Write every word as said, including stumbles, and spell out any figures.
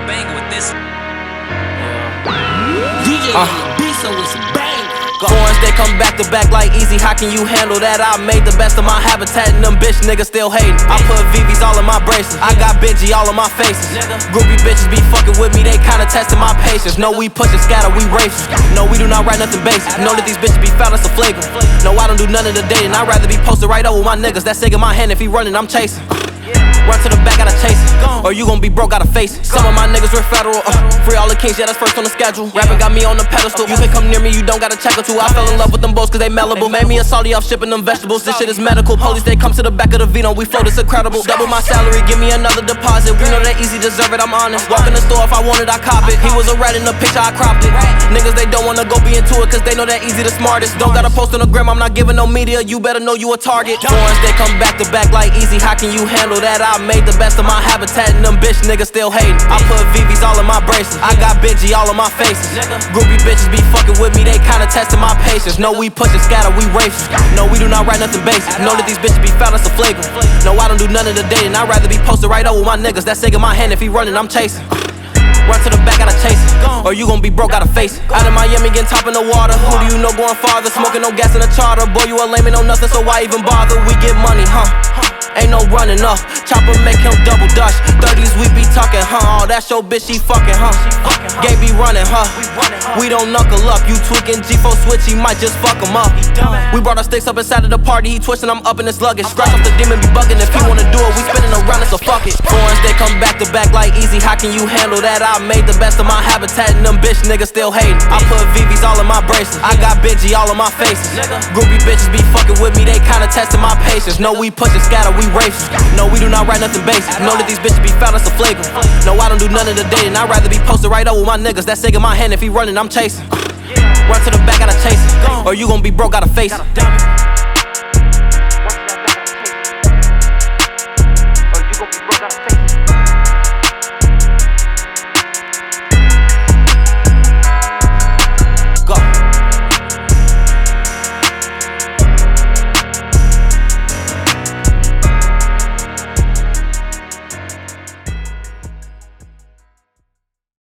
banger with this. D J Uh. B so it's a banger. Foreigns, they come back to back like easy. How can you handle that? I made the best of my habitat and them bitch niggas still hating. I put V Vs all in my braces. I got Benji all in my faces. Groupie bitches be fucking with me, they kinda testing my patience. No, we push and scatter, we racist. No, we do not write nothing basic. Know that these bitches be foul, that's a flagrant. No, I don't do none of the dating. I'd rather be posted right over my niggas. That cig in my hand, if he running, I'm chasing. Run to the back, gotta chase it. Or you gon' be broke, gotta face it. Some of my niggas were federal. Uh, free all the kings, yeah, that's first on the schedule. Rapping got me on the pedestal. You can come near me, you don't gotta check or two. I fell in love with them boats cause they mellable. Made me a salty off shipping them vegetables. This shit is medical. Police, they come to the back of the Vino. We float, it's incredible. Double my salary, give me another deposit. We know that easy, deserve it, I'm honest. Walk in the store, if I want it, I cop it. He was a rat in the picture, I cropped it. Niggas, they don't wanna go be into it cause they know that easy the smartest. Don't gotta post on the gram, I'm not giving no media. You better know you a target. Foreigns, they come back to back like easy. How can you handle that? I made the best of my habitat and them bitch niggas still hating. I put V Vs all in my braces. I got Benji all in my faces. Groupie bitches be fucking with me, they kinda testing my patience. No, we push and scatter, we racist. No, we do not write nothing basic. Know that these bitches be foul, that's a flagrant. No, I don't do none of the dating. I'd rather be posted right over my niggas. That cig in my hand, if he running, I'm chasing. Run to the back, gotta chase it. Or you gon' be broke, gotta face it. Out of Miami, getting top in the water. Who do you know going farther? Smoking no gas in the charter. Boy, you a lame and know nothing, so why even bother? We get money, huh? Ain't no running up. Chopper make him double dutch. thirties we be talking, huh? Oh, that's your bitch, she fucking, huh? Game be running, huh? We don't knuckle up. You tweaking G four switch, he might just fuck him up. We brought our sticks up inside of the party. He twisting, I'm up in his luggage. Scratch off the demon, be bugging. If he wanna do it, we spinning around it, so fuck it. Foreigns, they come back to back like easy. How can you handle that? I made the best of my habitat and them bitch niggas still hating. I put V Vs all in my braces. I got Benji all in my faces. Groupie bitches be fucking with me, they kinda testing my patience. No, we push and scatter, we racist. No, we do not write nothing basic. Know that these bitches be foul, that's a flagrant. No, I don't do none of the dating. I'd rather be posted right over my niggas. That cig in my hand, if he running, I'm chasing. Run to the back, gotta chase it. Or you gon' be broke, gotta face it.